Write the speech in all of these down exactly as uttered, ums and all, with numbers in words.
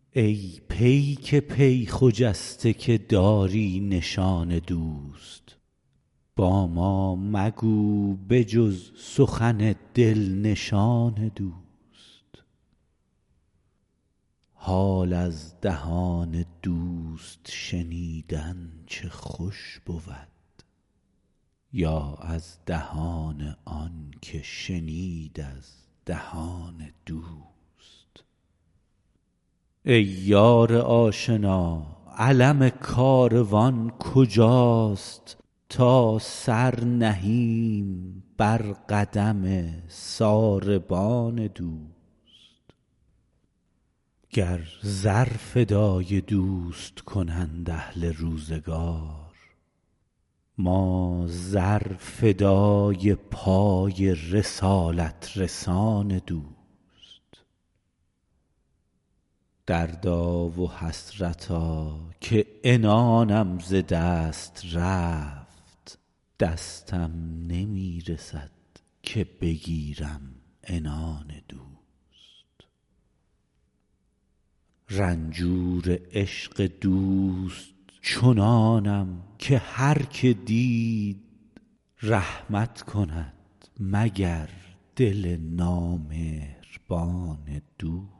ای پیک پی خجسته که داری نشان دوست با ما مگو به جز سخن دل نشان دوست. حال از دهان دوست شنیدن چه خوش بود، یا از دهان آن که شنید از دهان دوست. ای یار آشنا علم کاروان کجاست تا سر نهیم بر قدم ساربان دوست. گر زر فدای دوست کنند اهل روزگار، ما زر فدای پای رسالت رسان دوست. دردا و حسرتا که عنانم ز دست رفت، دستم نمی رسد که بگیرم عنان دوست. رنجور عشق دوست چنانم که هر که دید رحمت کند مگر دل نامهربان دوست.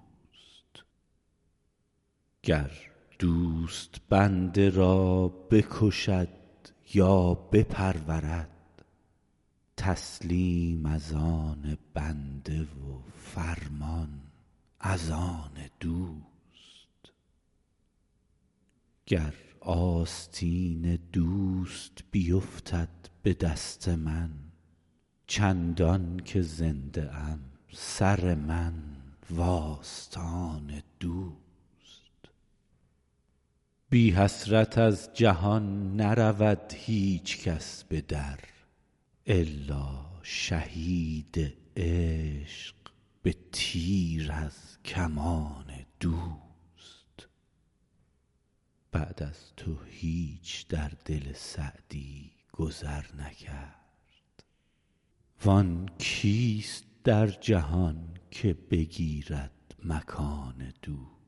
گر دوست بنده را بکشد یا بپرورد، تسلیم از آن بنده و فرمان از آن دوست. گر آستین دوست بیفتد به دست من، چندان که زنده ام سر من و آستان دوست. بی حسرت از جهان نرود هیچ کس به در، الا شهید عشق به تیر از کمان دوست. بعد از تو هیچ در دل سعدی گذر نکرد، وان کیست در جهان که بگیرد مکان دوست.